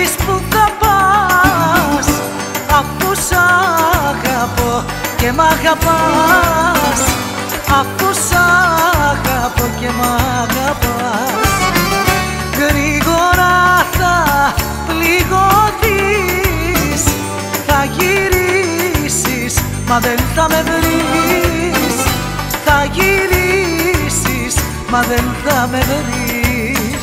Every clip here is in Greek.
ξέρεις που θα πας, αφού σ' αγαπώ και μ' αγαπάς, αφού σ' αγαπώ και μ' αγαπάς. Γρήγορα θα πληγωθείς, θα γυρίσεις μα δεν θα με βρεις, θα γυρίσεις μα δεν θα με βρεις.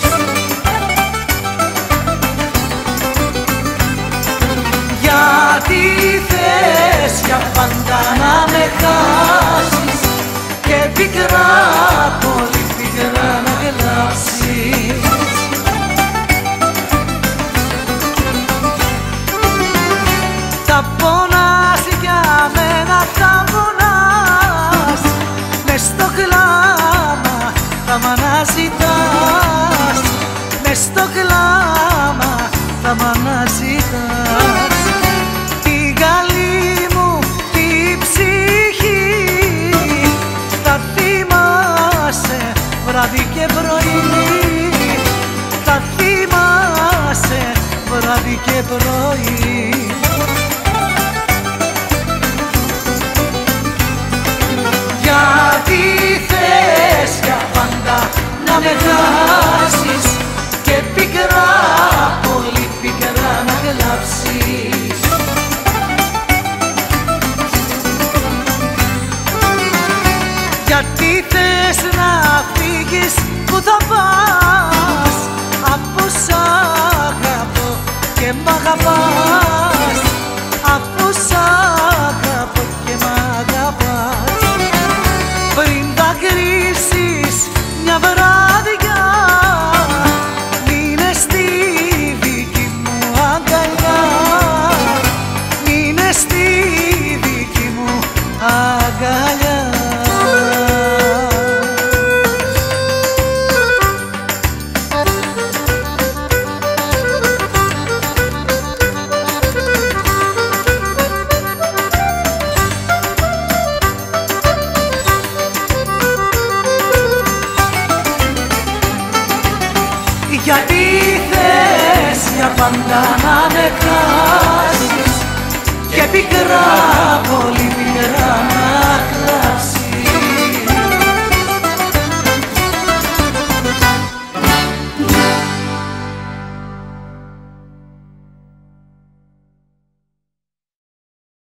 Γιατί θες για πάντα να με χάσεις και πικρά, πολύ πικρά να γελάσεις. Θα πονάς για μένα, θα πονάς, μες στο κλάμα θα μ' αναζητάς, μες στο κλάμα θα μ' αναζητάς. Την καλή μου τη ψυχή θα θυμάσαι βράδυ και πρωί, θα θυμάσαι βράδυ και πρωί. Γιατί θες για πάντα να με χάσεις και πικρά, πολύ πικρά να κλάψεις. Γιατί θες να φύγεις, που θα πας, αφού σ' αγαπώ και μ' αγαπάς,